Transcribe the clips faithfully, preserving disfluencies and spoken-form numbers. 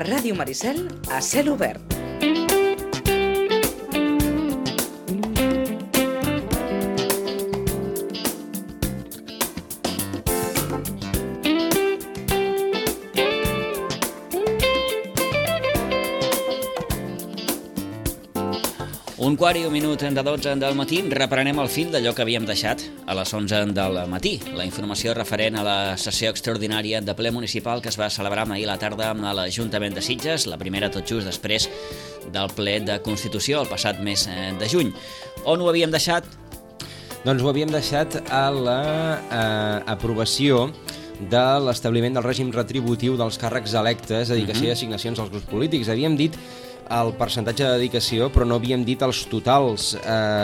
Ràdio Maricel a cel obert. Un quart i un minut de dotze del matí, reprenem el fil d'allò que havíem deixat a les onze del matí. La informació referent a la sessió extraordinària de ple municipal que es va celebrar ahir a la tarda a l'Ajuntament de Sitges, la primera tot just després del ple de Constitució el passat mes de juny. On ho havíem deixat? Doncs ho havíem deixat a l'aprovació de l'establiment del règim retributiu dels càrrecs electes, dedicació i assignacions als grups polítics. Havíem dit el percentatge de dedicació, però no havíem dit els totals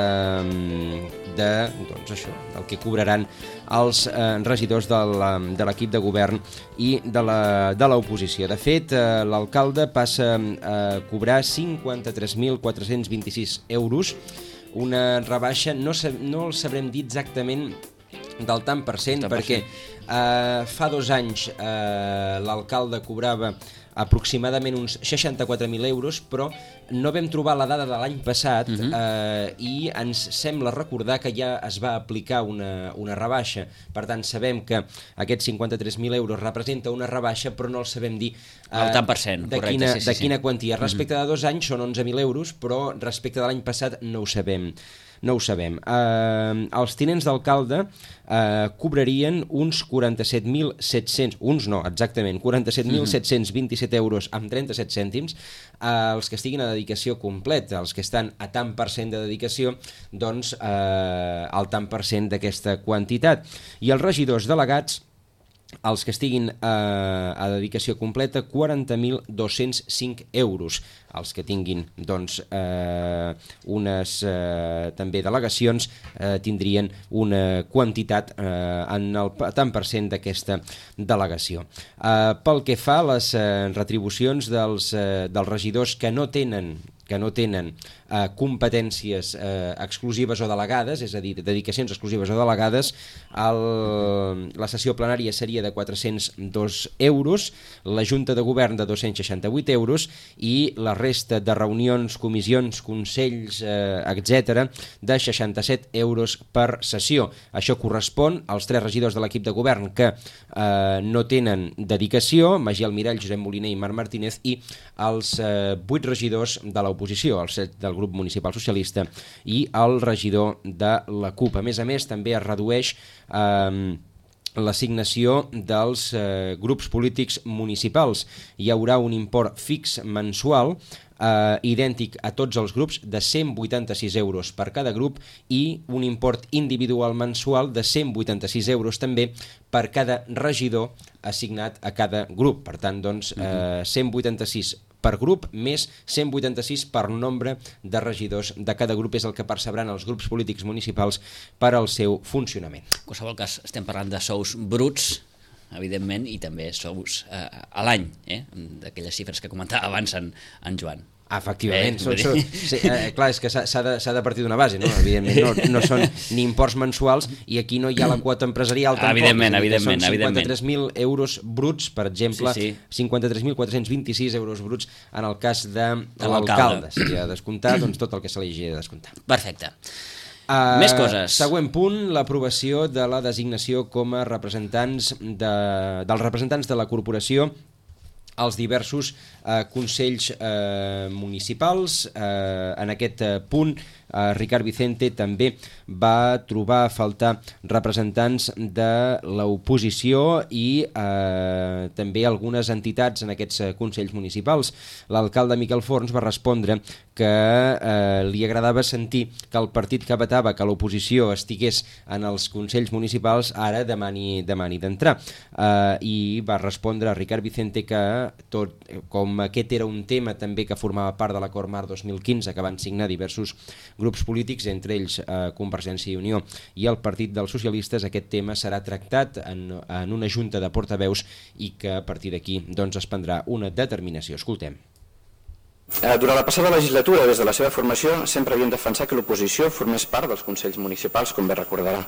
eh, de, doncs això, del que cobraran els eh, regidors de l'equip de govern i de l'oposició. De fet, eh, l'alcalde passa a cobrar cinquanta-tres mil quatre-cents vint-i-sis euros, una rebaixa, no, no el sabrem dir exactament del tant per cent, perquè eh, fa dos anys eh, l'alcalde cobrava aproximadament uns seixanta-quatre mil euros, però no vam trobar la dada de l'any passat uh-huh. eh, i ens sembla recordar que ja es va aplicar una, una rebaixa. Per tant, sabem que aquests cinquanta-tres mil euros representa una rebaixa, però no el sabem dir eh, el tant per cent, de, correcte, quina, sí, sí, de quina sí. quantia. Respecte uh-huh. de dos anys són onze mil euros, però respecte de l'any passat no ho sabem. No ho sabem. Eh, els tinents d'alcalde eh, cobrarien uns quaranta-set mil set-cents, uns no, exactament, quaranta-set mil set-cents vint-i-set euros amb trenta-set cèntims. Eh, els que estiguin a dedicació completa, els que estan a tant per cent de dedicació, doncs eh, el tant per cent d'aquesta quantitat. I els regidors delegats, els que estiguin eh, a dedicació completa, quaranta mil dos-cents cinc euros. Els que tinguin doncs, eh, unes eh, també delegacions eh, tindrien una quantitat eh, en el tant per cent d'aquesta delegació. Eh, pel que fa a les eh, retribucions dels, eh, dels regidors que no tenen que no tenen eh, competències eh, exclusives o delegades, és a dir, dedicacions exclusives o delegades, el, la sessió plenària seria de quatre-cents dos euros, la Junta de Govern de dos-cents seixanta-vuit euros i la resta de reunions, comissions, consells, eh, etcètera, de seixanta-set euros per sessió. Això correspon als tres regidors de l'equip de govern que eh, no tenen dedicació, Magí Almirall, Josep Moliner i Marc Martínez, i els eh, vuit regidors de l'oposició, el set del grup municipal socialista i el regidor de la CUP. A més a més, també es redueix eh, l'assignació dels eh, grups polítics municipals. Hi haurà un import fix mensual eh, idèntic a tots els grups de cent vuitanta-sis euros per cada grup i un import individual mensual de cent vuitanta-sis euros també per cada regidor assignat a cada grup. Per tant, doncs, eh, cent vuitanta-sis per grup, més cent vuitanta-sis per nombre de regidors de cada grup és el que percebran els grups polítics municipals per al seu funcionament. En qualsevol cas, estem parlant de sous bruts, evidentment, i també sous eh, a l'any, eh? D'aquelles xifres que comentava abans en, en Joan. Efectivament, eh, so, so, sí, eh, clar, és que s'ha de, de partir d'una base, no? Evidentment, no, no són ni imports mensuals i aquí no hi ha la quota empresarial tampoc. Evidentment, evidentment. Són cinquanta-tres mil euros bruts, per exemple, sí, sí. cinquanta-tres mil quatre-cents vint-i-sis euros bruts en el cas de, de l'alcalde. Seria descomptar doncs, tot el que se li hagi de descomptar. Perfecte. Uh, Més coses. Següent punt, l'aprovació de la designació com a representants de, dels representants de la corporació als diversos eh, consells eh, municipals. Eh, en aquest eh, punt, eh, Ricard Vicente també va trobar a faltar representants de l'oposició i eh, també algunes entitats en aquests eh, consells municipals. L'alcalde Miquel Forns va respondre que eh, li agradava sentir que el partit que vetava que l'oposició estigués en els consells municipals ara demani, demani d'entrar. Eh, I va respondre a Ricard Vicente que tot, com aquest era un tema també que formava part de l'acord marc dos mil quinze que van signar diversos grups polítics, entre ells eh, Convergència i Unió i el Partit dels Socialistes, aquest tema serà tractat en, en una junta de portaveus i que a partir d'aquí doncs, es prendrà una determinació. Escoltem. Durant la passada legislatura, des de la seva formació, sempre havíem defensat que l'oposició formés part dels consells municipals, com bé recordarà.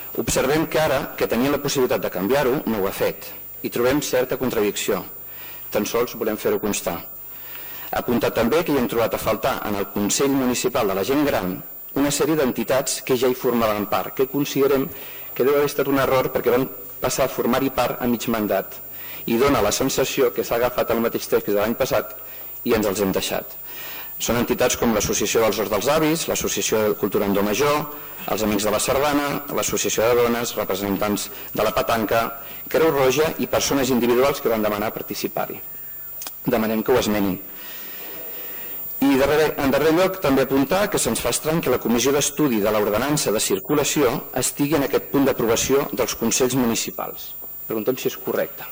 Observem que ara, que tenia la possibilitat de canviar-ho, no ho ha fet, i trobem certa contradicció. Tan sols volem fer-ho constar. Apuntar també que hi hem trobat a faltar en el Consell Municipal de la Gent Gran una sèrie d'entitats que ja hi formaven part, que considerem que deu haver estat un error perquè van passar a formar-hi part a mig mandat i dona la sensació que s'ha agafat el mateix text que de l'any passat i ens els hem deixat. Són entitats com l'Associació dels Horts dels Avis, l'Associació de Cultura Andor Major, els Amics de la Sardana, l'Associació de Dones, representants de la Petanca, Creu Roja i persones individuals que van demanar participar-hi. Demanem que ho esmenin. I en darrer lloc també apuntar que se'ns fa estrany que la Comissió d'Estudi de l'Ordenança de Circulació estigui en aquest punt d'aprovació dels Consells Municipals. Preguntem si és correcte.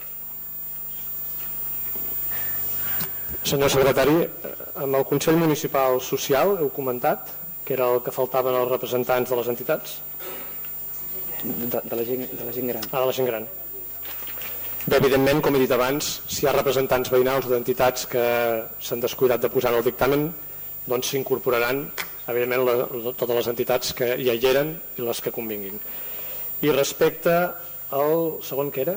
Senyor secretari, amb el Consell Municipal Social heu comentat que era el que faltaven els representants de les entitats? De, de, la, gent, de la gent gran. Ah, de la gent gran. Bé, evidentment, com he dit abans, si hi ha representants veïnals o d'entitats que s'han descuidat de posar en el dictamen, doncs s'incorporaran, evidentment, la, totes les entitats que ja hi eren i les que convinguin. I respecte al segon que era?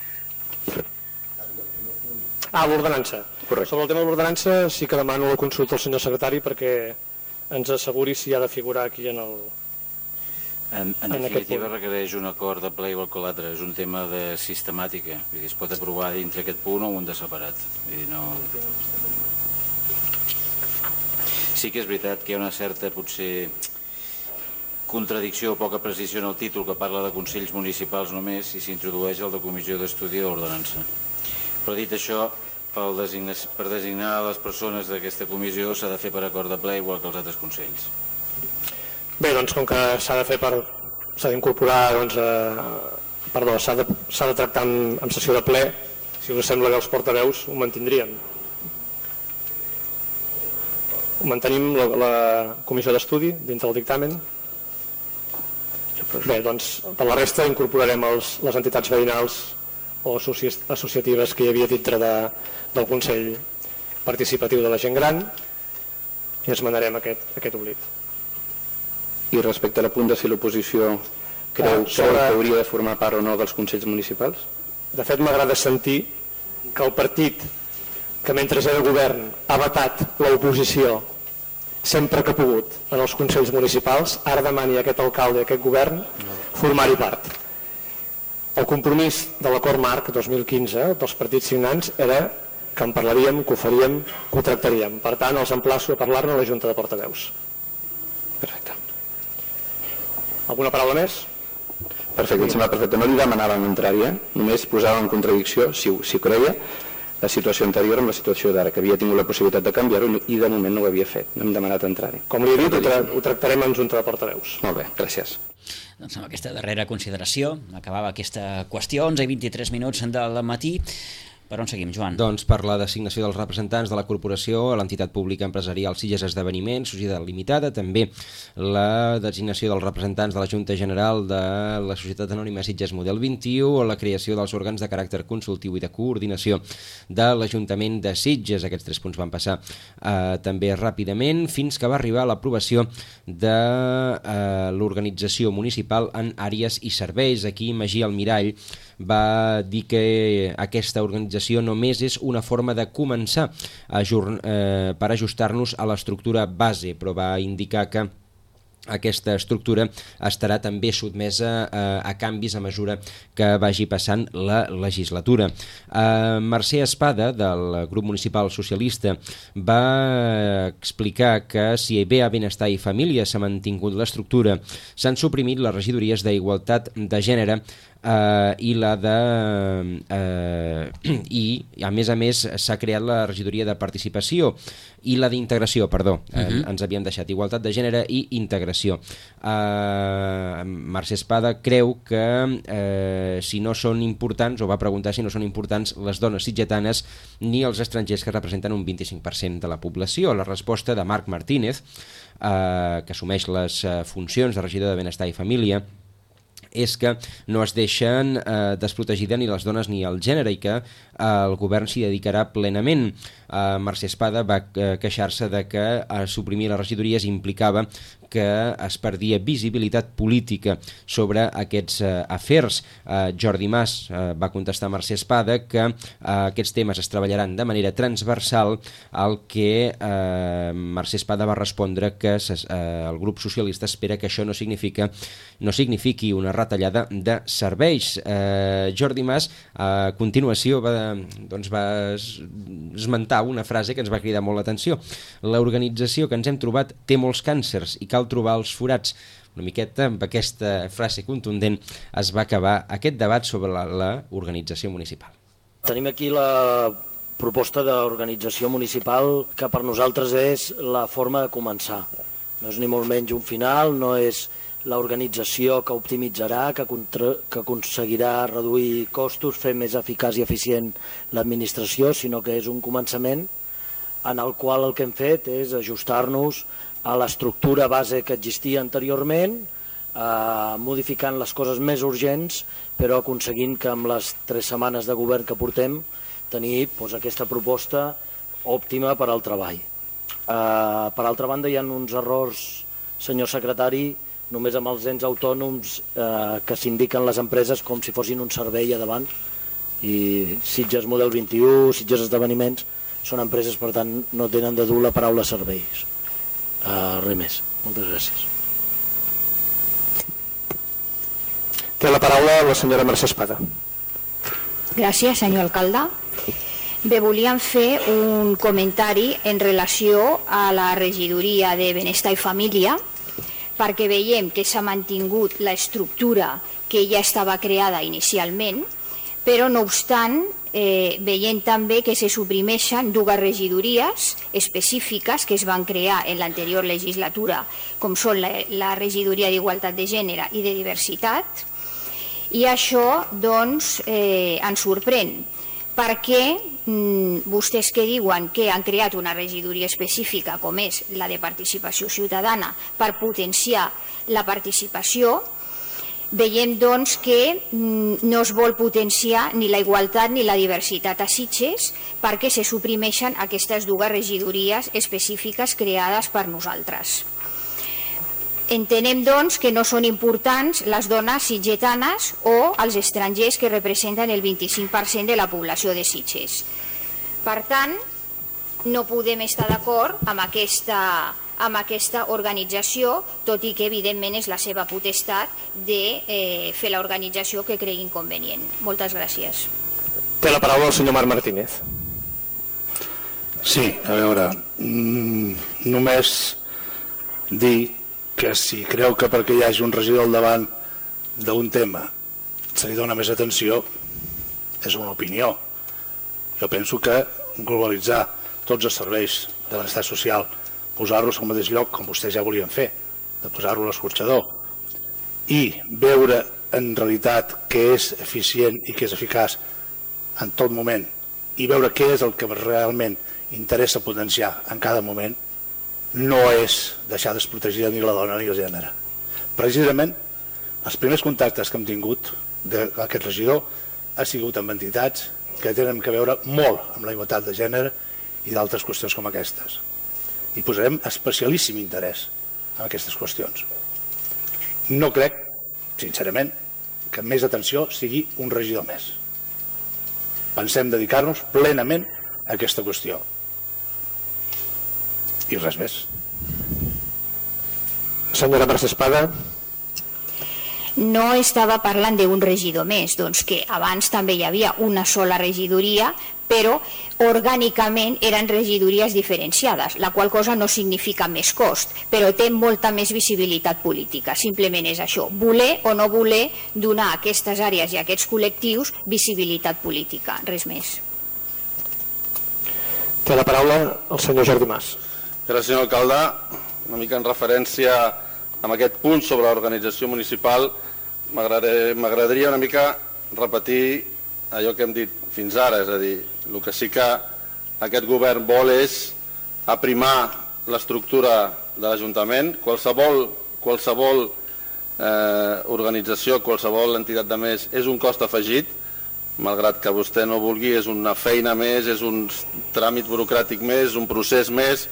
Ah, l'ordenança. Sobre el tema de l'ordenança sí que demano la consulta al senyor secretari perquè ens asseguri si ha de figurar aquí en el... En, en, en definitiva requereix un acord de ple igual que l'altre, és un tema de sistemàtica, vull dir, es pot aprovar dintre aquest punt o un de separat. Vull dir, no... Sí que és veritat que hi ha una certa, potser, contradicció o poca precisió en el títol que parla de consells municipals només i s'introdueix el de comissió d'estudi de l'ordenança. Però dit això, per designar, per designar les persones d'aquesta comissió s'ha de fer per acord de ple igual que els altres consells. Bé, doncs com que s'ha de fer per... s'ha d'incorporar, doncs, eh, perdó, s'ha de, s'ha de tractar en, en sessió de ple, si us sembla que els portaveus ho mantindríem. Ho mantenim la, la comissió d'estudi dintre del dictamen. Bé, doncs per la resta incorporarem els, les entitats veïnals o associatives que hi havia dintre de, del Consell Participatiu de la Gent Gran i esmenarem aquest, aquest oblit. I respecte a l'apunt de si l'oposició creu que hauria de formar part o no dels Consells Municipals? De fet, m'agrada sentir que el partit que mentre era govern ha vetat l'oposició sempre que ha pogut en els Consells Municipals, ara demani a aquest alcalde i a aquest govern formar-hi part. El compromís de l'acord marc dos mil quinze dels partits signants era que en parlaríem, que ho faríem, que ho tractaríem. Per tant, els emplaço a parlar-ne a la Junta de Portaveus. Perfecte. Alguna paraula més? Perfecte, em sembla perfecte. No li demanàvem entrar-hi, eh? Només posàvem en contradicció, si, si ho creia, la situació anterior amb la situació d'ara, que havia tingut la possibilitat de canviar-ho i de moment no ho havia fet. No hem demanat entrar-hi. Com li he dit, ho, tra ho tractarem en Junta de Portaveus. Molt bé, gràcies. Doncs amb aquesta darrera consideració acabava aquesta qüestió, onze i vint-i-tres minuts del matí. Per on seguim, Joan? Doncs per la designació dels representants de la corporació a l'entitat pública empresarial Sitges Esdeveniments, Societat Limitada, també la designació dels representants de la Junta General de la Societat Anònima Sitges Model vint-i-u o la creació dels òrgans de caràcter consultiu i de coordinació de l'Ajuntament de Sitges. Aquests tres punts van passar eh, també ràpidament fins que va arribar a l'aprovació de eh, l'organització municipal en àrees i serveis. Aquí Magí Almirall va dir que aquesta organització només és una forma de començar a eh, per ajustar-nos a l'estructura base, però va indicar que aquesta estructura estarà també sotmesa a, a canvis a mesura que vagi passant la legislatura. Uh, Mercè Espada, del grup municipal socialista, va explicar que si bé a Benestar i Família s'ha mantingut l'estructura, s'han suprimit les regidories d'Igualtat de Gènere Uh, i la de uh, i a més a més s'ha creat la regidoria de participació i la d'integració, perdó, uh-huh. eh, ens havíem deixat igualtat de gènere i integració. uh, Mercè Espada creu que uh, si no són importants, o va preguntar si no són importants les dones sitgetanes ni els estrangers que representen un vint-i-cinc per cent de la població. La resposta de Marc Martínez, uh, que assumeix les uh, funcions de regidor de Benestar i Família, és que no es deixen eh, desprotegida ni les dones ni el gènere i que eh, el govern s'hi dedicarà plenament. Eh, Mercè Espada va eh, queixar-se de que eh, suprimir les regidories implicava que es perdia visibilitat política sobre aquests eh, afers. Eh, Jordi Mas eh, va contestar a Mercè Espada que eh, aquests temes es treballaran de manera transversal, al que eh, Mercè Espada va respondre que ses, eh, el grup socialista espera que això no, significa, no signifiqui una retallada de serveis. Eh, Jordi Mas a continuació va, doncs va esmentar una frase que ens va cridar molt l'atenció. L'organització que ens hem trobat té molts càncers i cal trobar els forats. Una miqueta amb aquesta frase contundent es va acabar aquest debat sobre l'organització municipal. Tenim aquí la proposta d'organització municipal que per nosaltres és la forma de començar. No és ni molt menys un final, no és l'organització que optimitzarà, que, contra, que aconseguirà reduir costos, fer més eficaç i eficient l'administració, sinó que és un començament en el qual el que hem fet és ajustar-nos a l'estructura base que existia anteriorment, eh, modificant les coses més urgents, però aconseguint que amb les tres setmanes de govern que portem tenir doncs, aquesta proposta òptima per al treball. Eh, per altra banda, hi ha uns errors, senyor secretari, només amb els ens autònoms eh, que s'indiquen les empreses com si fossin un servei a davant, i Sitges Model vint i u, Sitges Esdeveniments, són empreses, per tant, no tenen de dur la paraula serveis. Uh, res més. Moltes gràcies. Té la paraula la senyora Mercè Espada. Gràcies, senyor alcalde. Bé, volíem fer un comentari en relació a la regidoria de Benestar i Família, perquè veiem que s'ha mantingut l'estructura que ja estava creada inicialment, però no obstant eh, veient també que se suprimeixen dues regidories específiques que es van crear en l'anterior legislatura, com són la, la regidoria d'Igualtat de Gènere i de Diversitat, i això doncs eh, ens sorprèn, perquè mm, vostès que diuen que han creat una regidoria específica com és la de participació ciutadana per potenciar la participació, veiem doncs que no es vol potenciar ni la igualtat ni la diversitat a Sitges perquè se suprimeixen aquestes dues regidories específiques creades per nosaltres. Entenem doncs que no són importants les dones sitgetanes o els estrangers que representen el vint-i-cinc per cent de la població de Sitges. Per tant, no podem estar d'acord amb aquesta amb aquesta organització, tot i que evidentment és la seva potestat de eh, fer l'organització que creguin convenient. Moltes gràcies. Té la paraula el senyor Marc Martínez. Sí, a veure, mm, només dir que si creu que perquè hi hagi un regidor al davant d'un tema se li dona més atenció, és una opinió. Jo penso que globalitzar tots els serveis de benestar social, posar-los al mateix lloc, com vostès ja volien fer, de posar-lo a l'escorxador, i veure en realitat què és eficient i què és eficaç en tot moment, i veure què és el que realment interessa potenciar en cada moment, no és deixar desprotegida ni la dona ni el gènere. Precisament, els primers contactes que hem tingut d'aquest regidor ha sigut amb entitats que tenen que veure molt amb la igualtat de gènere i d'altres qüestions com aquestes. I posarem especialíssim interès en aquestes qüestions. No crec, sincerament, que més atenció sigui un regidor més. Pensem dedicar-nos plenament a aquesta qüestió. I res més. Senyora Mercè Espada. No estava parlant d'un regidor més, doncs que abans també hi havia una sola regidoria, però orgànicament eren regidories diferenciades, la qual cosa no significa més cost, però té molta més visibilitat política. Simplement és això, voler o no voler donar a aquestes àrees i a aquests col·lectius visibilitat política, res més. Té la paraula el senyor Jordi Mas. Gràcies, senyor alcalde. Una mica en referència amb aquest punt sobre l'organització municipal, m'agradaria una mica repetir allò que hem dit fins ara, és a dir, el que sí que aquest govern vol és aprimar l'estructura de l'Ajuntament. Qualsevol, qualsevol eh, organització, qualsevol entitat de més és un cost afegit, malgrat que vostè no vulgui, és una feina més, és un tràmit burocràtic més, un procés més,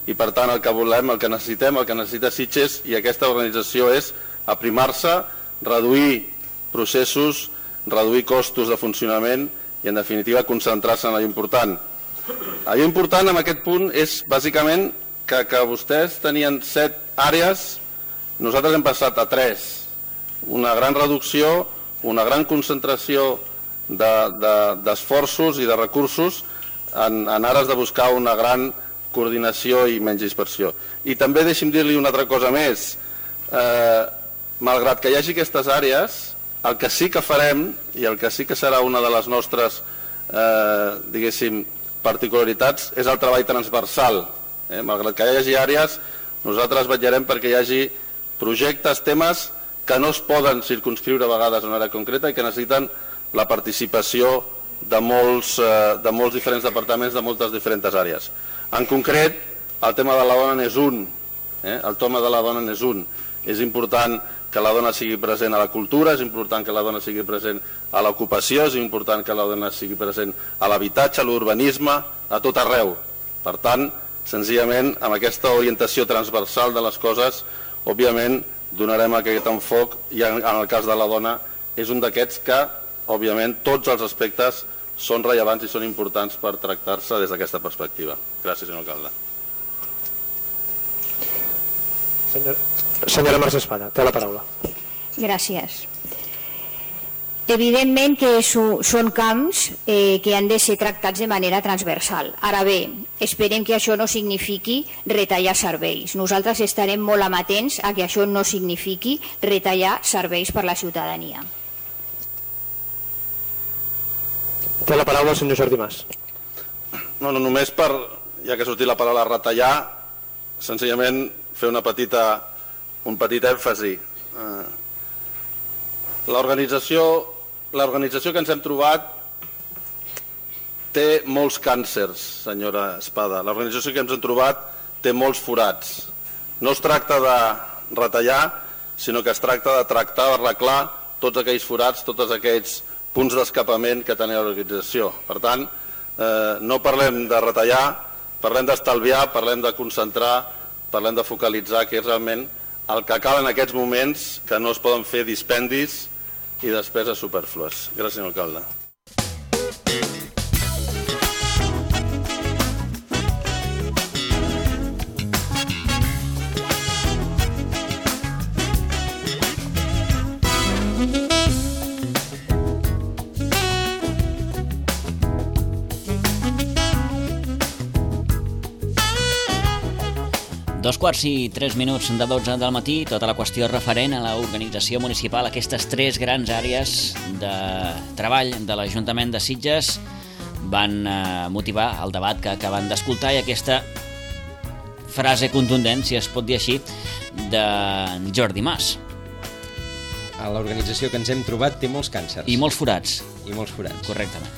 i per tant el que volem, el que necessitem, el que necessita Sitges i aquesta organització és aprimar-se, reduir processos, reduir costos de funcionament i en definitiva concentrar-se en allò important. Allò important en aquest punt és bàsicament que, que vostès tenien set àrees, nosaltres hem passat a tres. Una gran reducció, una gran concentració d'esforços de, de, i de recursos en, en ares de buscar una gran coordinació i menys dispersió. I també deixi'm dir-li una altra cosa més. Eh, malgrat que hi hagi aquestes àrees, el que sí que farem i el que sí que serà una de les nostres eh, diguéssim, particularitats és el treball transversal. Eh? Malgrat que hi hagi àrees, nosaltres vetllarem perquè hi hagi projectes, temes que no es poden circunscriure a vegades en una àrea concreta i que necessiten la participació de molts, eh, de molts diferents departaments, de moltes diferents àrees. En concret, el tema de la dona n'és un. Eh? El tema de la dona n'és un. És important que la dona sigui present a la cultura, és important que la dona sigui present a l'ocupació, és important que la dona sigui present a l'habitatge, a l'urbanisme, a tot arreu. Per tant, senzillament, amb aquesta orientació transversal de les coses, òbviament, donarem aquest enfoc i en el cas de la dona és un d'aquests que, òbviament, tots els aspectes són rellevants i són importants per tractar-se des d'aquesta perspectiva. Gràcies, senyor alcalde. Senyor, senyora Mercè Espada, té la paraula. Gràcies. Evidentment que són camps eh, que han de ser tractats de manera transversal. Ara bé, esperem que això no signifiqui retallar serveis. Nosaltres estarem molt amatents a que això no signifiqui retallar serveis per la ciutadania. Té la paraula el senyor Jordi Mas. No, no, només per, ja que ha sortit la paraula retallar, senzillament fer una petita, un petit èmfasi. Eh, L'organització l'organització que ens hem trobat té molts càncers, senyora Espada. L'organització que ens hem trobat té molts forats. No es tracta de retallar, sinó que es tracta de tractar, d'arreglar tots aquells forats, tots aquells punts d'escapament que tenia l'organització. Per tant, eh, no parlem de retallar, parlem d'estalviar, parlem de concentrar, parlem de focalitzar, que és realment el que cal en aquests moments, que no es poden fer dispendis i despeses superflues. Gràcies, senyor alcalde. Dos quarts i tres minuts de dotze del matí, tota la qüestió referent a l'organització municipal, aquestes tres grans àrees de treball de l'Ajuntament de Sitges van motivar el debat que acaben d'escoltar i aquesta frase contundent, si es pot dir així, de Jordi Mas. L'organització que ens hem trobat té molts càncers. I molts forats. I molts forats. Correctament.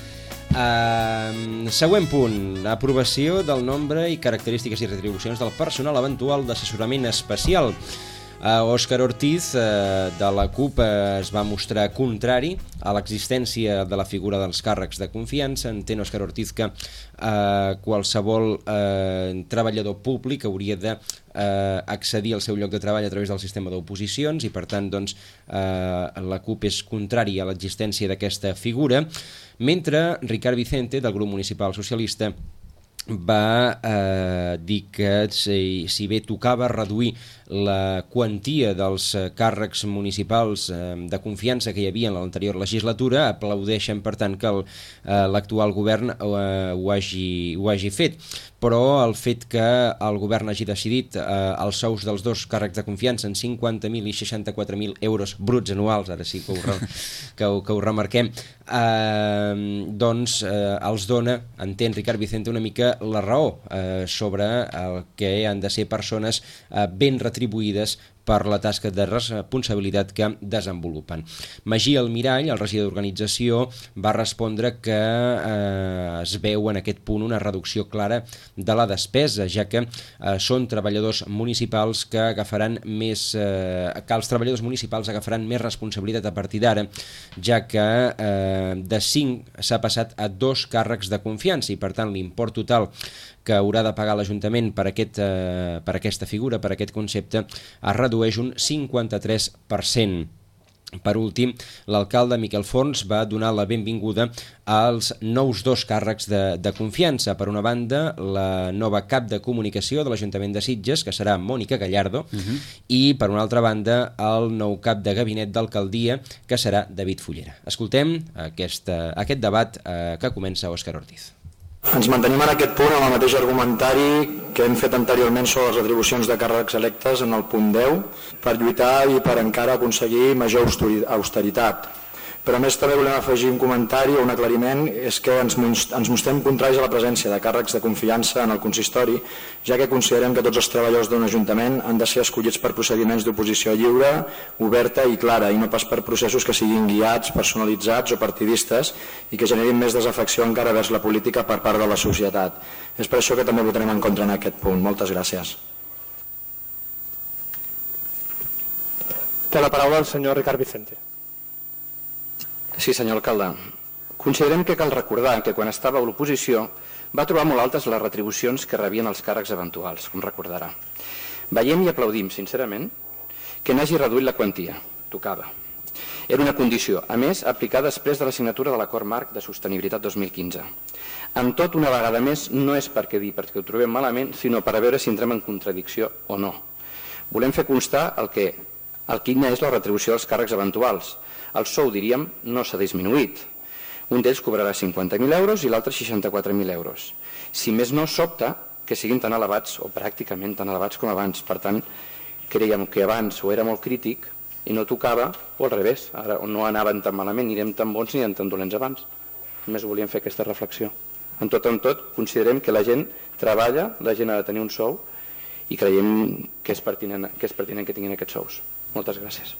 Uh, següent punt, aprovació del nombre i característiques i retribucions del personal eventual d'assessorament especial. uh, Òscar Ortiz uh, de la CUP uh, es va mostrar contrari a l'existència de la figura dels càrrecs de confiança. Entén Òscar Ortiz que uh, qualsevol uh, treballador públic hauria de uh, accedir al seu lloc de treball a través del sistema d'oposicions i per tant doncs, uh, la CUP és contrari a l'existència d'aquesta figura, mentre Ricard Vicente del grup municipal socialista va eh, dir que si, si bé tocava reduir la quantia dels càrrecs municipals eh, de confiança que hi havia en l'anterior legislatura, aplaudeixen per tant que l'actual eh, govern eh, ho, hagi, ho hagi fet. Però el fet que el govern hagi decidit eh, els sous dels dos càrrecs de confiança en cinquanta mil i seixanta-quatre mil euros bruts anuals, ara sí que ho, que ho, que ho remarquem, eh, doncs eh, els dona, entén Ricard Vicente, una mica la raó eh, sobre el que han de ser persones eh, ben retribuïdes per la tasca de responsabilitat que desenvolupen. Magí Almirall, el regidor d'organització, va respondre que eh, es veu en aquest punt una reducció clara de la despesa, ja que eh, són treballadors municipals que agafaran més, eh, que els treballadors municipals agafaran més responsabilitat a partir d'ara, ja que eh, de cinc s'ha passat a dos càrrecs de confiança i per tant l'import total que haurà de pagar l'Ajuntament per, aquest, eh, per aquesta figura, per aquest concepte, es redueix un cinquanta-tres per cent. Per últim, l'alcalde Miquel Forns va donar la benvinguda als nous dos càrrecs de, de confiança. Per una banda, la nova cap de comunicació de l'Ajuntament de Sitges, que serà Mònica Gallardo, uh-huh. i per una altra banda, el nou cap de gabinet d'alcaldia, que serà David Fullera. Escoltem aquest, aquest debat eh, que comença Òscar Ortiz. Ens mantenim en aquest punt amb el mateix argumentari que hem fet anteriorment sobre les atribucions de càrrecs electes en el punt deu per lluitar i per encara aconseguir major austeritat. Però a més també volem afegir un comentari o un aclariment, és que ens, ens mostrem contraris a la presència de càrrecs de confiança en el consistori, ja que considerem que tots els treballadors d'un ajuntament han de ser escollits per procediments d'oposició lliure, oberta i clara, i no pas per processos que siguin guiats, personalitzats o partidistes i que generin més desafecció encara vers la política per part de la societat. És per això que també votarem en contra en aquest punt. Moltes gràcies. Té la paraula el senyor Ricard Vicente. Sí, senyor alcalde. Considerem que cal recordar que quan estava a l'oposició va trobar molt altes les retribucions que rebien els càrrecs eventuals, com recordarà. Veiem i aplaudim, sincerament, que n'hagi reduït la quantia. Tocava. Era una condició, a més, aplicada després de la signatura de l'acord marc de sostenibilitat dos mil quinze. Amb tot, una vegada més, no és perquè dir perquè ho trobem malament, sinó per a veure si entrem en contradicció o no. Volem fer constar el que, el quina és la retribució dels càrrecs eventuals. El sou, diríem, no s'ha disminuït. Un d'ells cobrarà cinquanta mil euros i l'altre seixanta-quatre mil euros. Si més no, sobta que siguin tan elevats, o pràcticament tan elevats com abans. Per tant, creiem que abans o era molt crític i no tocava, o al revés, ara no anaven tan malament, ni érem tan bons ni érem tan dolents abans. Només volíem fer aquesta reflexió. En tot en tot, considerem que la gent treballa, la gent ha de tenir un sou i creiem que és pertinent que, és pertinent que tinguin aquests sous. Moltes gràcies.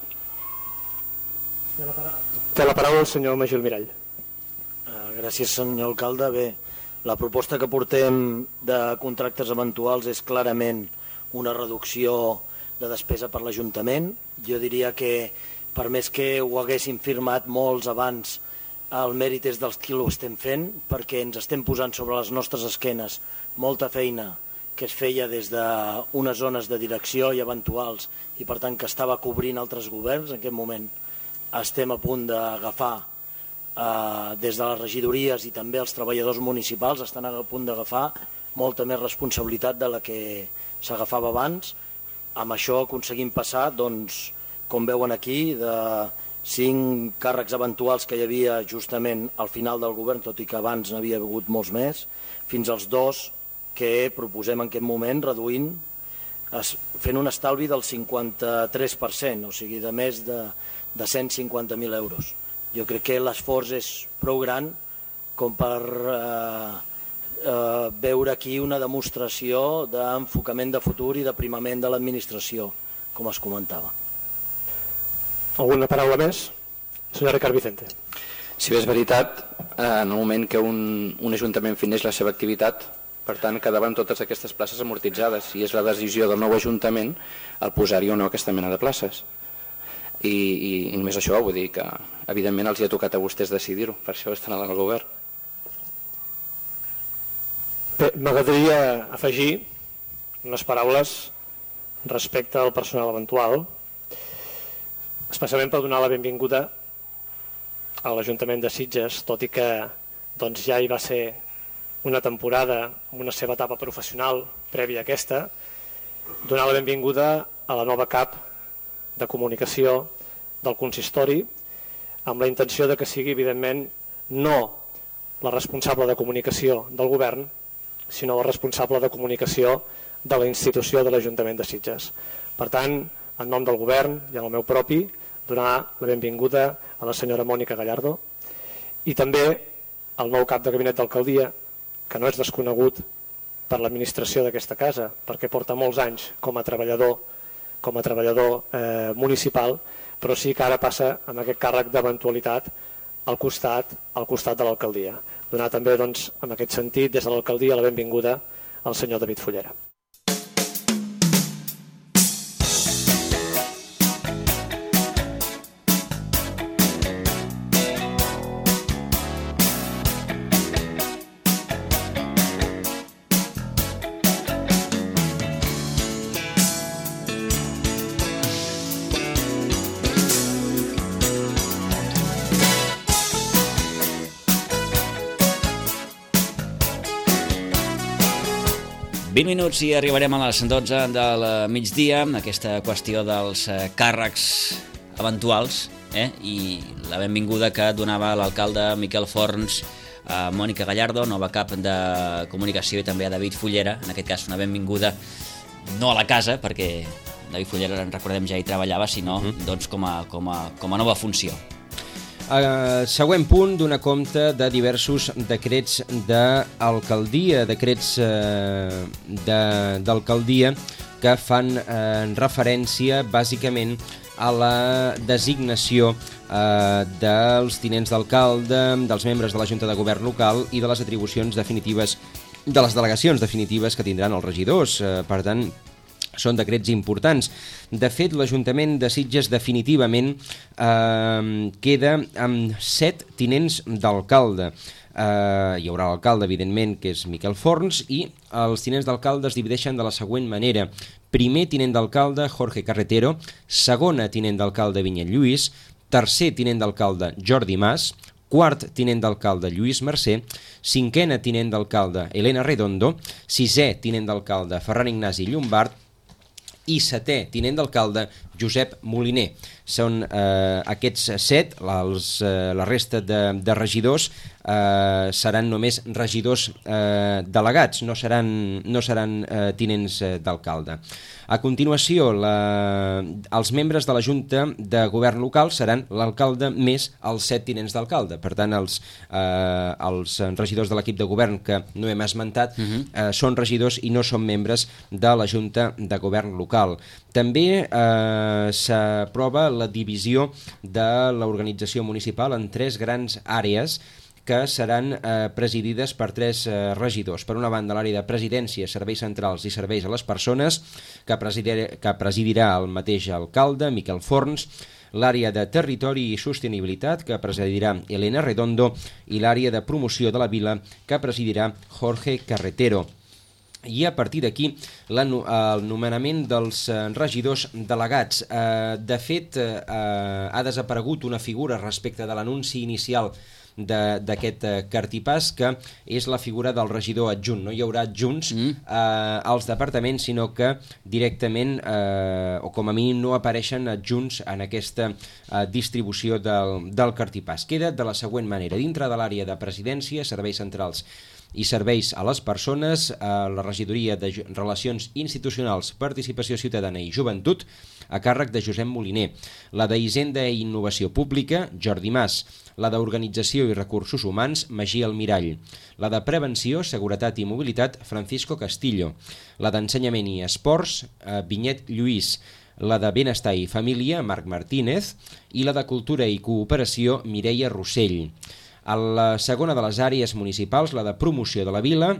Té la paraula el senyor Magí Mirall. Gràcies, senyor alcalde. Bé, la proposta que portem de contractes eventuals és clarament una reducció de despesa per l'Ajuntament. Jo diria que, per més que ho haguéssim firmat molts abans, el mèrit és dels qui ho estem fent, perquè ens estem posant sobre les nostres esquenes molta feina que es feia des d'unes zones de direcció i eventuals, i per tant que estava cobrint altres governs. En aquest moment estem a punt d'agafar, eh, des de les regidories i també els treballadors municipals estan a punt d'agafar molta més responsabilitat de la que s'agafava abans. Amb això aconseguim passar, doncs, com veuen aquí, de cinc càrrecs eventuals que hi havia justament al final del govern, tot i que abans n'havia hagut molts més, fins als dos que proposem en aquest moment, reduint, fent un estalvi del cinquanta-tres per cent, o sigui, de més de de cent cinquanta mil euros. Jo crec que l'esforç és prou gran com per eh, eh, veure aquí una demostració d'enfocament de futur i d'aprimament de l'administració, com es comentava. Alguna paraula més? Senyor Ricard Vicente. Si bé és veritat, en el moment que un, un ajuntament fineix la seva activitat, per tant, quedaven totes aquestes places amortitzades i és la decisió del nou ajuntament el posar-hi o no aquesta mena de places. I, i, i només això, vull dir que evidentment els hi ha tocat a vostès decidir-ho, per això estan al govern. Bé, m'agradaria afegir unes paraules respecte al personal eventual, especialment per donar la benvinguda a l'Ajuntament de Sitges, tot i que doncs, ja hi va ser una temporada amb una seva etapa professional prèvia a aquesta, donar la benvinguda a la nova cap de comunicació del consistori, amb la intenció de que sigui, evidentment, no la responsable de comunicació del govern, sinó la responsable de comunicació de la institució de l'Ajuntament de Sitges. Per tant, en nom del govern i en el meu propi, donar la benvinguda a la senyora Mònica Gallardo i també al nou cap de gabinet d'alcaldia, que no és desconegut per l'administració d'aquesta casa, perquè porta molts anys com a treballador com a treballador eh, municipal, però sí que ara passa amb aquest càrrec d'eventualitat al costat, al costat de l'alcaldia. Donar també, doncs, en aquest sentit, des de l'alcaldia la benvinguda al senyor David Fullera. vint minuts i arribarem a les dotze del migdia, aquesta qüestió dels càrrecs eventuals, eh? I la benvinguda que donava l'alcalde Miquel Forns a Mònica Gallardo, nova cap de comunicació, i també a David Fullera, en aquest cas una benvinguda no a la casa, perquè David Fullera, en recordem, ja hi treballava, sinó uh-huh. doncs, com, a, com, a, com a nova funció. Uh, següent punt, donar compte de diversos decrets d'alcaldia, decrets uh, de, d'alcaldia que fan uh, referència bàsicament a la designació eh, dels tinents d'alcalde, dels membres de la Junta de Govern local i de les atribucions definitives, de les delegacions definitives que tindran els regidors. Eh, per tant, són decrets importants. De fet, l'Ajuntament de Sitges definitivament eh, queda amb set tinents d'alcalde. Uh, hi haurà l'alcalde, evidentment, que és Miquel Forns, i els tinents d'alcalde es divideixen de la següent manera. Primer tinent d'alcalde, Jorge Carretero; segona tinent d'alcalde, Vinyet Lluís; tercer tinent d'alcalde, Jordi Mas; quart tinent d'alcalde, Lluís Mercè; cinquena tinent d'alcalde, Elena Redondo; sisè tinent d'alcalde, Ferran Ignasi Llombart; i setè tinent d'alcalde, Josep Moliner. Són eh, aquests set, els, eh, la resta de, de regidors eh, seran només regidors eh, delegats, no seran, no seran eh, tinents eh, d'alcalde. A continuació, la, els membres de la Junta de Govern local seran l'alcalde més els set tinents d'alcalde. Per tant, els, eh, els regidors de l'equip de govern que no hem esmentat uh-huh. eh, són regidors i no són membres de la Junta de Govern local. També eh, s'aprova la divisió de l'organització municipal en tres grans àrees que seran eh, presidides per tres eh, regidors. Per una banda, l'àrea de presidència, serveis centrals i serveis a les persones, que presidirà, que presidirà el mateix alcalde, Miquel Forns; l'àrea de territori i sostenibilitat, que presidirà Elena Redondo; i l'àrea de promoció de la vila, que presidirà Jorge Carretero. I a partir d'aquí el nomenament dels regidors delegats. Eh, de fet, eh, ha desaparegut una figura respecte de l'anunci inicial d'aquest cartipàs, que és la figura del regidor adjunt. No hi haurà adjunts mm. eh, als departaments, sinó que directament, eh, o com a mínim, no apareixen adjunts en aquesta eh, distribució del, del cartipàs. Queda de la següent manera: dintre de l'àrea de presidència, serveis centrals i serveis a les persones, eh, la regidoria de Relacions Institucionals, Participació Ciutadana i Joventut, a càrrec de Josep Moliner; la d'Hisenda i Innovació Pública, Jordi Mas; la d'Organització i Recursos Humans, Magí Almirall; la de Prevenció, Seguretat i Mobilitat, Francisco Castillo; la d'Ensenyament i Esports, eh, Vinyet Lluís; la de Benestar i Família, Marc Martínez; i la de Cultura i Cooperació, Mireia Rossell. A la segona de les àrees municipals, la de promoció de la vila,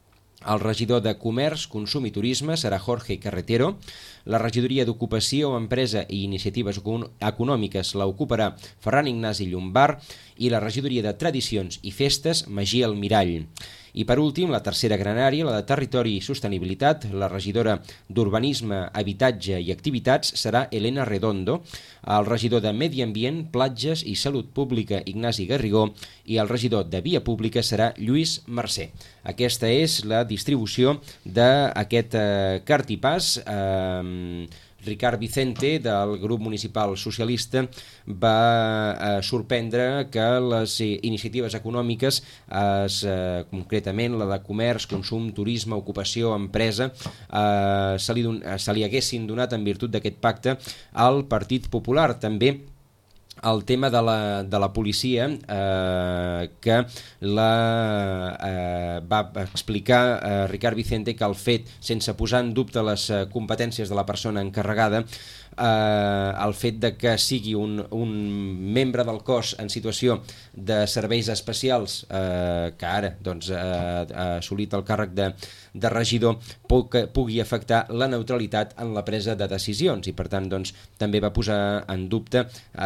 el regidor de Comerç, Consum i Turisme serà Jorge Carretero; la regidoria d'Ocupació, Empresa i Iniciatives Econòmiques la ocuparà Ferran Ignasi Llombart; i la regidoria de Tradicions i Festes, Magí Almirall. I per últim, la tercera gran àrea, la de Territori i Sostenibilitat, la regidora d'Urbanisme, Habitatge i Activitats serà Elena Redondo; el regidor de Medi Ambient, Platges i Salut Pública, Ignasi Garrigó; i el regidor de Via Pública serà Lluís Mercè. Aquesta és la distribució d'aquest eh, cartipàs. Eh, Ricard Vicente, del grup municipal socialista, va eh, sorprendre que les iniciatives econòmiques, es, eh, concretament la de comerç, consum, turisme, ocupació, empresa, eh, se, li don, se li haguessin donat en virtut d'aquest pacte al Partit Popular. També el tema de la, de la policia, eh, que la, eh, va explicar eh, Ricard Vicente que el fet, sense posar en dubte les eh, competències de la persona encarregada, eh, el fet de que sigui un, un membre del cos en situació de serveis especials, eh, que ara doncs, eh, ha assolit el càrrec de, de regidor, pugui, pugui afectar la neutralitat en la presa de decisions, i per tant doncs, també va posar en dubte eh, eh,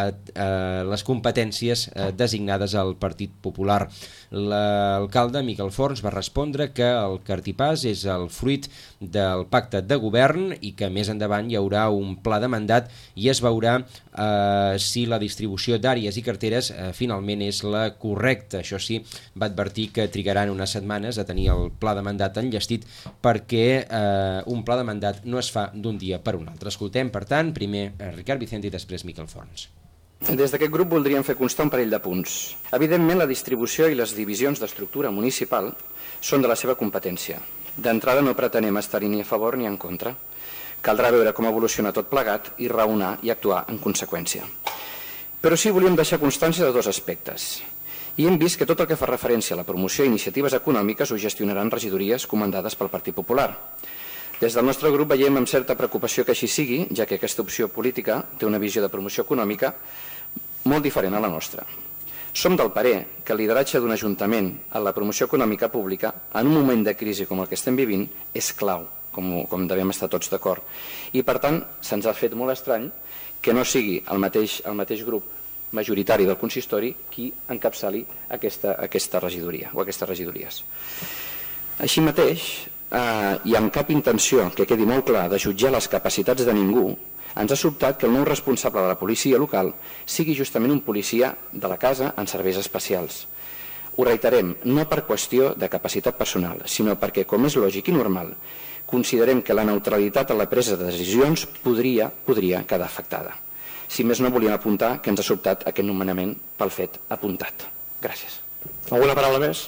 eh, les competències eh, designades al Partit Popular. L'alcalde Miquel Forns va respondre que el cartipàs és el fruit del pacte de govern i que més endavant hi haurà un pla de mandat i es veurà eh, si la distribució d'àrees i carteres eh, finalment és la correcta. Això sí, va advertir que trigaran unes setmanes a tenir el pla de mandat enllestit perquè eh, un pla de mandat no es fa d'un dia per un altre. Escoltem, per tant, primer Ricard Vicente i després Miquel Forns. Des d'aquest grup voldríem fer constar un parell de punts. Evidentment, la distribució i les divisions d'estructura municipal són de la seva competència. D'entrada no pretenem estar-hi ni a favor ni en contra. Caldrà veure com evoluciona tot plegat i raonar i actuar en conseqüència. Però sí volíem deixar constància de dos aspectes. I hem vist que tot el que fa referència a la promoció d'iniciatives econòmiques ho gestionaran regidories comandades pel Partit Popular. Des del nostre grup veiem amb certa preocupació que així sigui, ja que aquesta opció política té una visió de promoció econòmica molt diferent a la nostra. Som del parer que el lideratge d'un ajuntament en la promoció econòmica pública, en un moment de crisi com el que estem vivint, és clau, com, com devem estar tots d'acord. I per tant, se'ns ha fet molt estrany que no sigui el mateix, el mateix grup majoritari del consistori qui encapçali aquesta, aquesta regidoria o aquestes regidories. Així mateix, eh, i amb cap intenció, que quedi molt clar, de jutjar les capacitats de ningú, ens ha sobtat que el nou responsable de la policia local sigui justament un policia de la casa en serveis especials. Ho reiterem, no per qüestió de capacitat personal, sinó perquè, com és lògic i normal, considerem que la neutralitat en la presa de decisions podria, podria quedar afectada. Si més no, volíem apuntar que ens ha sobtat aquest nomenament pel fet apuntat. Gràcies. Alguna paraula més?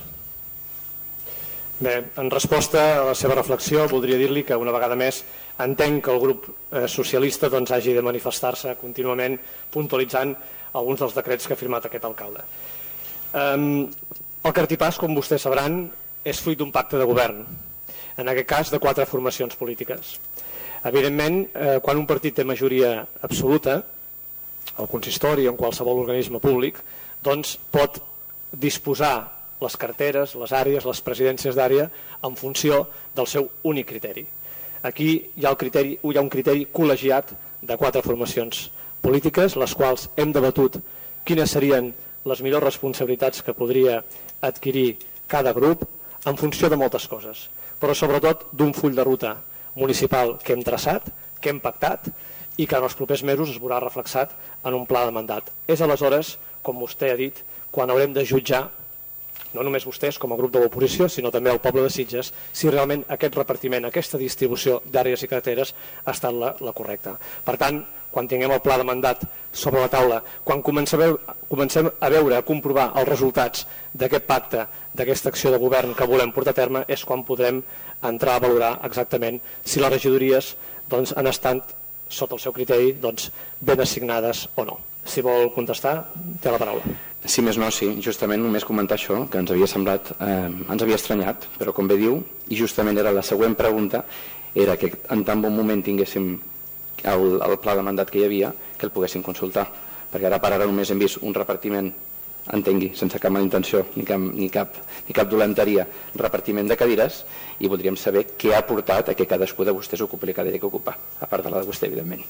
Bé, en resposta a la seva reflexió voldria dir-li que una vegada més entenc que el grup eh, socialista doncs, hagi de manifestar-se contínuament puntualitzant alguns dels decrets que ha firmat aquest alcalde. Um, el cartipàs, com vostès sabran, és fruit d'un pacte de govern, en aquest cas de quatre formacions polítiques. Evidentment, eh, quan un partit té majoria absoluta, el consistori o en qualsevol organisme públic, doncs pot disposar les carteres, les àrees, les presidències d'àrea en funció del seu únic criteri. Aquí hi ha, el criteri, hi ha un criteri col·legiat de quatre formacions polítiques, les quals hem debatut quines serien les millors responsabilitats que podria adquirir cada grup en funció de moltes coses, però sobretot d'un full de ruta municipal que hem traçat, que hem pactat i que en els propers mesos es veurà reflexat en un pla de mandat. És aleshores, com vostè ha dit, quan haurem de jutjar no només vostès com a grup de l'oposició, sinó també el poble de Sitges, si realment aquest repartiment, aquesta distribució d'àrees i carreteres ha estat la, la correcta. Per tant, quan tinguem el pla de mandat sobre la taula, quan comencem a veure, comencem a, veure a comprovar els resultats d'aquest pacte, d'aquesta acció de govern que volem portar a terme, és quan podrem entrar a valorar exactament si les regidories doncs, han estat, sota el seu criteri, doncs, ben assignades o no. Si vol contestar, té la paraula. Si més no, sí, justament només comentar això, que ens havia semblat, eh, ens havia estranyat, però com bé diu, i justament era la següent pregunta, era que en tan bon moment tinguéssim el, el pla de mandat que hi havia, que el poguéssim consultar, perquè ara per ara només hem vist un repartiment, entengui, sense cap mala intenció, ni cap, ni cap, ni cap dolenteria, repartiment de cadires, i voldríem saber què ha portat a que cadascú de vostès ocupi la cadira que ocupa, a part de la de vostè, evidentment.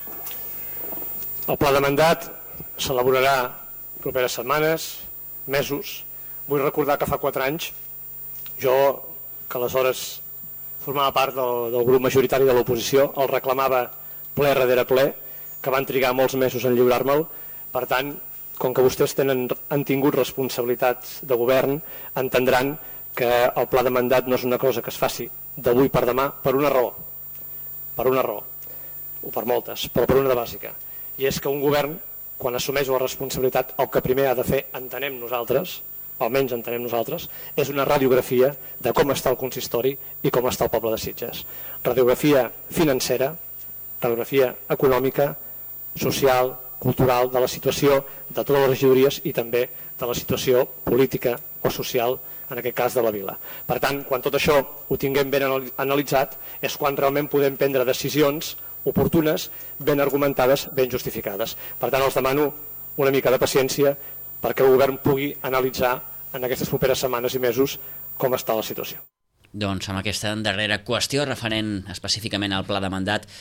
El pla de mandat s'elaborarà properes setmanes, mesos. Vull recordar que fa quatre anys jo, que aleshores formava part del, del grup majoritari de l'oposició, el reclamava ple darrere ple, que van trigar molts mesos en lliurar-me'l. Per tant, com que vostès tenen, han tingut responsabilitats de govern, entendran que el pla de mandat no és una cosa que es faci d'avui per demà per una raó, per una raó, o per moltes, però per una de bàsica. I és que un govern, quan assumeix la responsabilitat, el que primer ha de fer, entenem nosaltres, almenys entenem nosaltres, és una radiografia de com està el consistori i com està el poble de Sitges. Radiografia financera, radiografia econòmica, social, cultural, de la situació de totes les regidories i també de la situació política o social, en aquest cas de la vila. Per tant, quan tot això ho tinguem ben analitzat, és quan realment podem prendre decisions oportunes, ben argumentades, ben justificades. Per tant, els demano una mica de paciència perquè el govern pugui analitzar en aquestes properes setmanes i mesos com està la situació. Doncs amb aquesta darrera qüestió referent específicament al pla de mandat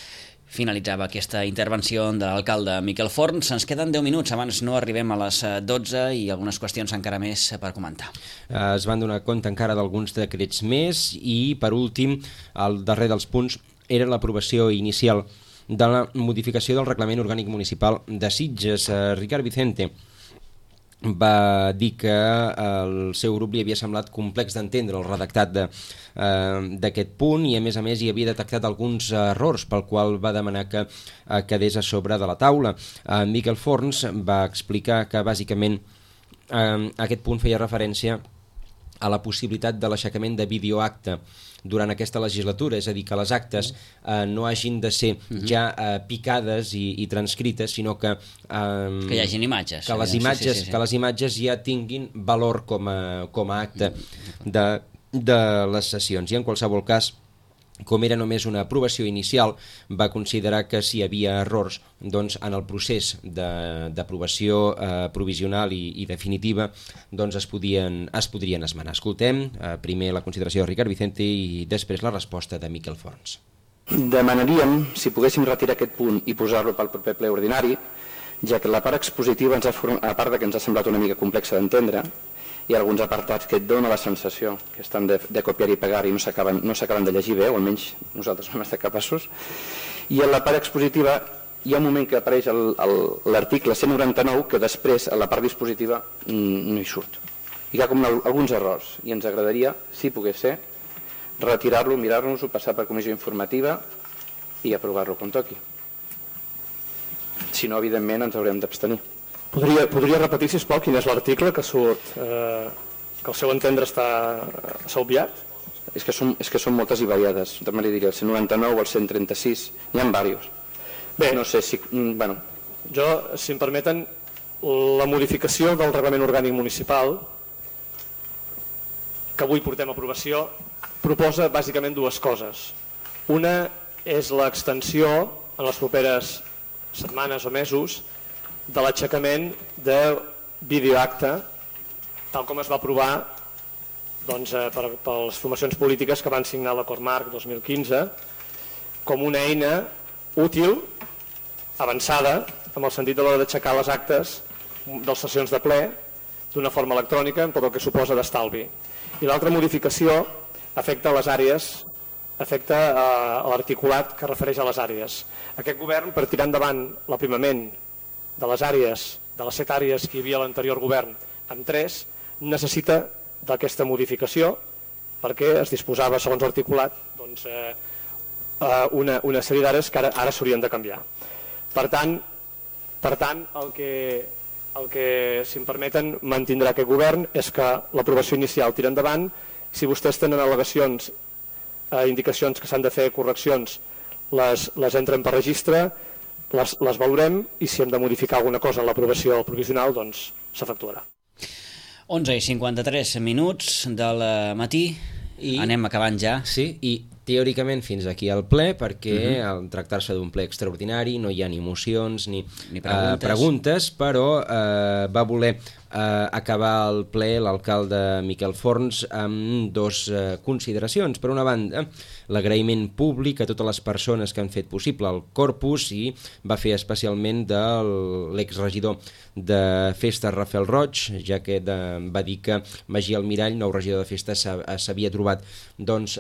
Finalitzava aquesta intervenció de l'alcalde Miquel Forns. Ens queden deu minuts, abans no arribem a les dotze i algunes qüestions encara més per comentar. Es van donar compte encara d'alguns decrets més i, per últim, el darrer dels punts era l'aprovació inicial de la modificació del Reglament Orgànic Municipal de Sitges. Ricard Vicente va dir que el seu grup li havia semblat complex d'entendre el redactat d'aquest punt i a més a més hi havia detectat alguns errors pel qual va demanar que quedés a sobre de la taula. Miquel Forns va explicar que bàsicament aquest punt feia referència a la possibilitat de l'aixecament de videoacte durant aquesta legislatura, és a dir, que les actes eh, no hagin de ser ja eh, picades i, i transcrites, sinó que... Eh, que hi hagin imatges. Que les imatges, sí, sí, sí. Que les imatges ja tinguin valor com a, com a acte de, de les sessions. I en qualsevol cas, com era només una aprovació inicial, va considerar que si hi havia errors doncs, en el procés d'aprovació eh, provisional i, i definitiva doncs es podien, es podrien esmenar. Escoltem eh, primer la consideració de Ricard Vicente i després la resposta de Miquel Forns. Demanaríem si poguéssim retirar aquest punt i posar-lo pel proper ple ordinari, ja que la part expositiva, ens ha, a part de que ens ha semblat una mica complexa d'entendre, hi ha alguns apartats que et dona la sensació que estan de, de copiar i pegar i no s'acaben no s'acaben de llegir bé, o almenys nosaltres no hem estat capaços. I en la part expositiva hi ha un moment que apareix l'article cent noranta-nou que després, a la part dispositiva, no hi surt. Hi ha com alguns errors i ens agradaria, si pogués ser, retirar-lo, mirar-nos-ho, passar per comissió informativa i aprovar-lo com toqui. Si no, evidentment, ens haurem d'abstenir. Podria, podria repetir, sisplau, quin és l'article que surt, eh, que el seu entendre està s'ha obviat? És que, són, és que són moltes i variades. També li diria el cent noranta-nou o el cent trenta-sis, n'hi ha diversos. Bé, no sé si... Bueno. Jo, si em permeten, la modificació del Reglament Orgànic Municipal que avui portem a aprovació proposa bàsicament dues coses. Una és l'extensió en les properes setmanes o mesos de l'aixecament de videoacte tal com es va aprovar doncs, eh, per, per les formacions polítiques que van signar l'Acord Marc dos mil quinze com una eina útil, avançada, amb el sentit de l'hora d'aixecar les actes de les sessions de ple d'una forma electrònica amb tot el que suposa d'estalvi. I l'altra modificació afecta a les àrees, afecta a, a l'articulat que refereix a les àrees. Aquest govern, per tirar endavant l'aprimament de les àrees, de les set àrees que hi havia a l'anterior govern amb tres, necessita d'aquesta modificació perquè es disposava, segons l'articulat, doncs, eh, una, una sèrie d'àrees que ara, ara s'haurien de canviar. Per tant, per tant el, que, el que, si em permeten, mantindrà aquest govern és que l'aprovació inicial tira endavant. Si vostès tenen al·legacions, eh, indicacions que s'han de fer correccions, les, les entren per registre, Les, les valorem i si hem de modificar alguna cosa en l'aprovació provisional, doncs s'efectuarà. onze i cinquanta-tres minuts del matí, i anem acabant ja. Sí, i teòricament fins aquí al ple, perquè uh-huh. al tractar-se d'un ple extraordinari no hi ha ni mocions ni, ni preguntes. Uh, preguntes, però uh, va voler uh, acabar el ple l'alcalde Miquel Forns amb dos uh, consideracions. Per una banda, l'agraïment públic a totes les persones que han fet possible el Corpus i va fer especialment de l'exregidor de Festes Rafael Roig, ja que de, va dir que Magí Almirall, nou regidor de Festes, s'havia trobat doncs,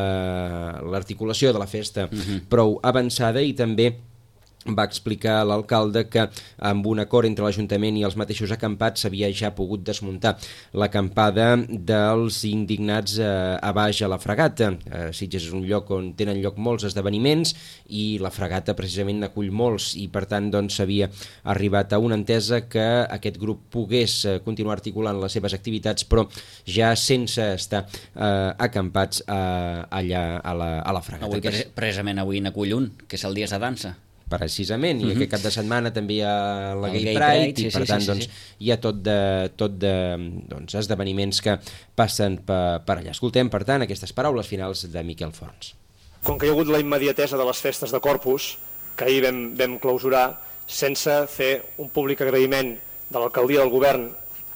la, l'articulació de la festa uh-huh. prou avançada i també va explicar a l'alcalde que amb un acord entre l'Ajuntament i els mateixos acampats s'havia ja pogut desmuntar l'acampada dels indignats eh, a baix a la Fragata. Eh, Sitges és un lloc on tenen lloc molts esdeveniments i la Fragata precisament n'acull molts i per tant doncs s'havia arribat a una entesa que aquest grup pogués eh, continuar articulant les seves activitats però ja sense estar eh, acampats eh, allà a la, a la Fragata. Avui, precisament avui n'acull un, que és el Dies de Dansa. Precisament, i uh-huh. aquest cap de setmana també hi ha la el Gay, Gay Pride, Pride i sí, per sí, tant sí, doncs, sí. hi ha tot de, tot de doncs, esdeveniments que passen per, per allà. Escoltem, per tant, aquestes paraules finals de Miquel Forns. Com que hi ha hagut la immediatesa de les festes de Corpus, que ahir vam, vam clausurar, sense fer un públic agraïment de l'alcaldia del govern,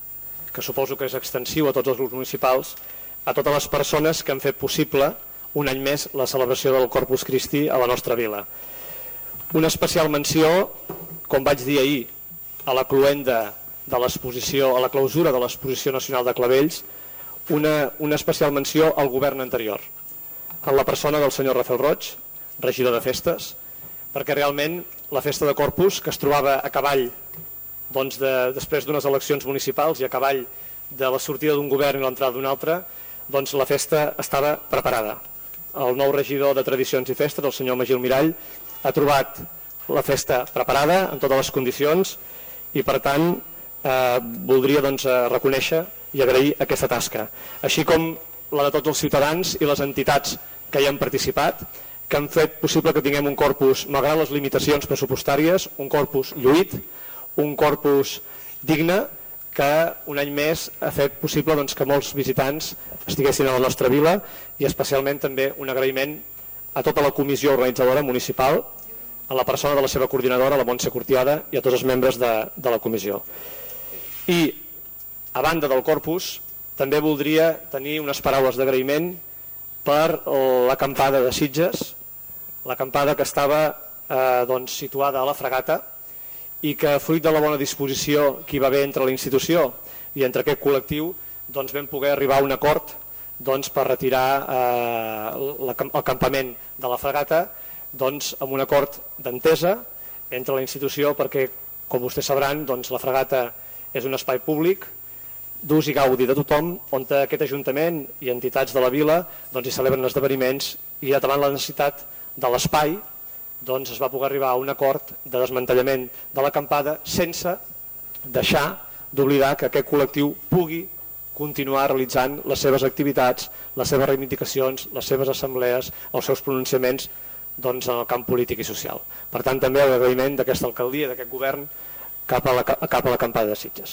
que suposo que és extensiu a tots els grups municipals, a totes les persones que han fet possible un any més la celebració del Corpus Christi a la nostra vila. Una especial menció, com vaig dir ahir, a la cloenda de l'exposició, a la clausura de l'Exposició Nacional de Clavells, una, una especial menció al govern anterior, en la persona del senyor Rafael Roig, regidor de festes, perquè realment la festa de Corpus, que es trobava a cavall doncs de, després d'unes eleccions municipals i a cavall de la sortida d'un govern i l'entrada d'un altre, doncs la festa estava preparada. El nou regidor de Tradicions i Festes, el senyor Magí Mirall, ha trobat la festa preparada en totes les condicions i per tant eh, voldria doncs, reconèixer i agrair aquesta tasca, així com la de tots els ciutadans i les entitats que hi han participat, que han fet possible que tinguem un corpus, malgrat les limitacions pressupostàries, un corpus lluït, un corpus digne, que un any més ha fet possible doncs, que molts visitants estiguessin a la nostra vila i especialment també un agraïment a tota la comissió organitzadora municipal, a la persona de la seva coordinadora, la Montse Cortiada, i a tots els membres de, de la comissió. I, a banda del corpus, també voldria tenir unes paraules d'agraïment per l'acampada de Sitges, l'acampada que estava eh, doncs, situada a la Fragata i que, fruit de la bona disposició que hi va haver entre la institució i entre aquest col·lectiu, doncs, vam poder arribar a un acord doncs, per retirar eh, el campament de la Fragata doncs, amb un acord d'entesa entre la institució perquè, com vostès sabran, doncs, la Fragata és un espai públic d'ús i gaudi de tothom, on aquest Ajuntament i entitats de la vila doncs, hi celebren esdeveniments i davant la necessitat de l'espai doncs, es va poder arribar a un acord de desmantellament de l'acampada sense deixar d'oblidar que aquest col·lectiu pugui continuar realitzant les seves activitats, les seves reivindicacions, les seves assemblees, els seus pronunciaments doncs, en el camp polític i social. Per tant, també l'agraïment d'aquesta alcaldia, d'aquest govern, cap a la, cap a l'acampada de Sitges.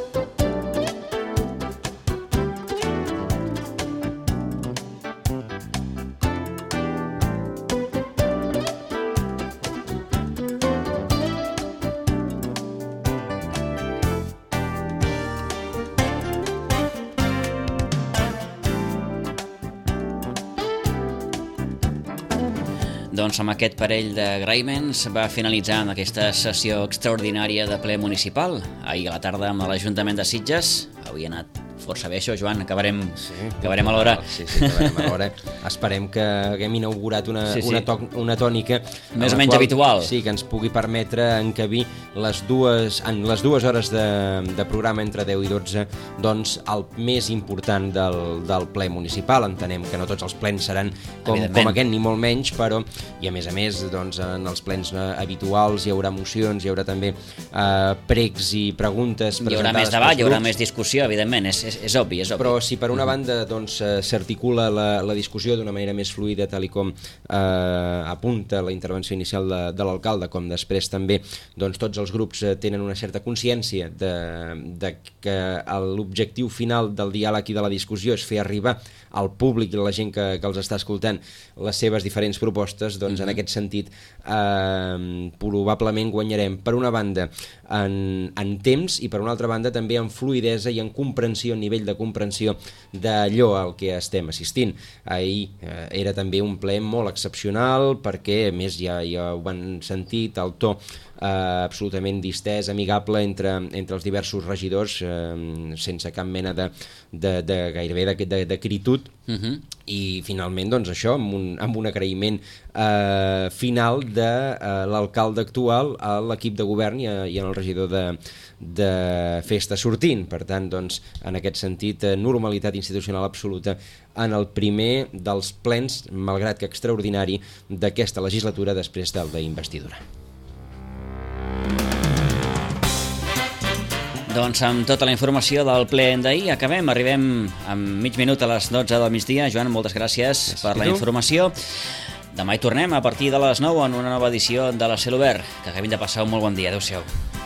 Doncs amb aquest parell d'agraïments va finalitzar amb aquesta sessió extraordinària de ple municipal. Ahir a la tarda amb l'Ajuntament de Sitges. Avui ha anat força bé això, Joan. Acabarem, sí, acabarem a l'hora. Sí, sí, acabarem a l'hora. Esperem que haguem inaugurat una, sí, sí. una, to una tònica més o menys qual, habitual. Sí, que ens pugui permetre encabir les dues, en les dues hores de, de programa entre deu i dotze doncs el més important del, del ple municipal. Entenem que no tots els plens seran com, com aquest ni molt menys, però i a més a més doncs, en els plens habituals hi haurà mocions, hi haurà també eh, pregs i preguntes presentades. Hi haurà més debat, hi haurà més discussió, evidentment, és, és, és obvi, és obvi. Però si per una banda doncs, s'articula la, la discussió d'una manera més fluida, tal i com eh, apunta la intervenció inicial de, de l'alcalde, com després també doncs, tots els grups tenen una certa consciència de, de que l'objectiu final del diàleg i de la discussió és fer arribar al públic i a la gent que, que els està escoltant les seves diferents propostes, doncs mm-hmm. en aquest sentit eh, probablement guanyarem per una banda en, en temps i per una altra banda també en fluidesa i en comprensió, en nivell de comprensió d'allò al que estem assistint. Ahir eh, era també un ple molt excepcional perquè, a més, ja, ja ho han sentit, el to eh, absolutament distès, amigable entre, entre els diversos regidors, eh, sense cap mena de, de, de gairebé de, de, de critud. Uh-huh. I finalment doncs això amb un, amb un agraïment eh, final de eh, l'alcalde actual a l'equip de govern i, a, i al regidor de, de festa sortint. Per tant, doncs, en aquest sentit, eh, normalitat institucional absoluta en el primer dels plens, malgrat que extraordinari, d'aquesta legislatura després del d'investidura. Doncs amb tota la informació del ple d'ahir acabem, arribem amb mig minut a les dotze del migdia. Joan, moltes gràcies sí, per la informació. Demà hi tornem a partir de les nou en una nova edició de la Cel Obert. Que acabin de passar un molt bon dia. Adéu-siau.